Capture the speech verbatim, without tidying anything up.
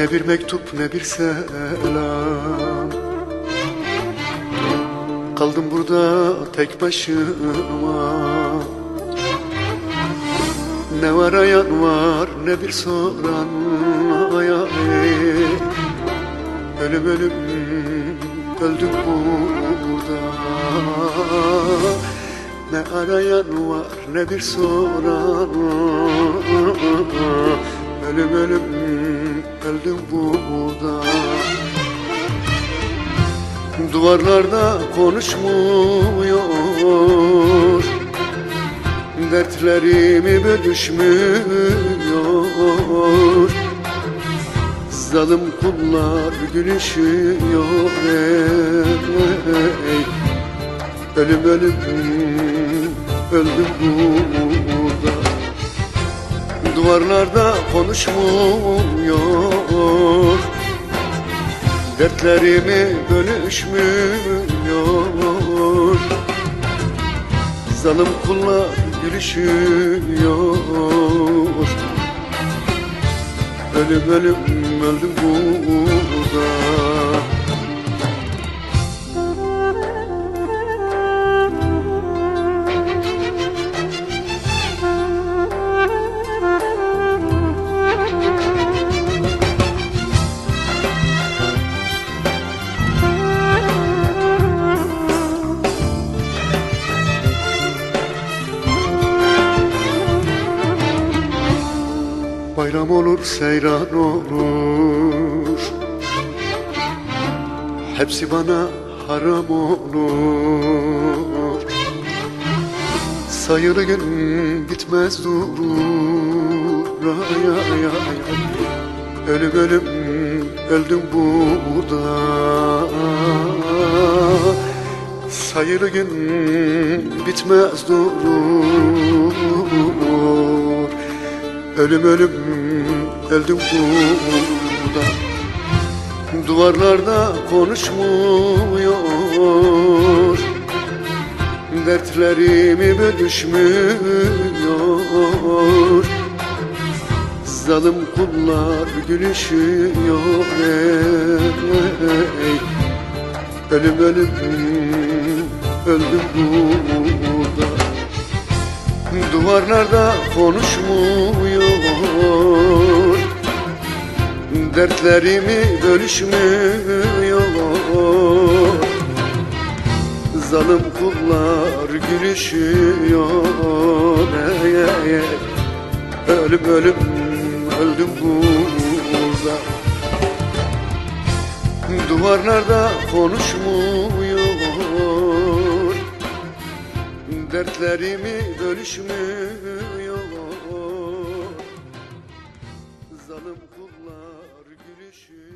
Ne bir mektup ne bir selam. Kaldım burada tek başıma. Ne var arayan var ne bir soran. Ay ay. Ölüm ölüm öldüm burada. Ne arayan var ne bir soran. Ölüm ölüm öldüm burada. Duvarlarda konuşmuyor, dertlerimi bölüşmüyor. Zalim kullar gülüşüyor ey. Ölüm ölüm öldüm burada. Duvarlarda konuşmuyor, dertlerimi bölüşmüyor. Zalim kullar gülüşüyor. Ölüm ölüm öldüm burada. Bayram olur, seyran olur, hepsi bana haram olur. Sayılı gün bitmez durur. Ay ay ay. Ölüm ölüm öldüm burada. Sayılı gün bitmez durur. Ölüm ölüm öldüm burada. Duvarlarda konuşmuyor, dertlerimi bölüşmüyor. Zalim kullar gülüşüyor ey. Ölüm ölüm öldüm burada. Duvarlarda konuşmuyor, dertlerimi bölüşmüyor. Zalim kullar gülüşüyor ey, ey, ey. Ölüm ölüm öldüm burada. Duvarlarda konuşmuyor, dertlerimi bölüşmüyor. Zalim kullar gülüşüyor.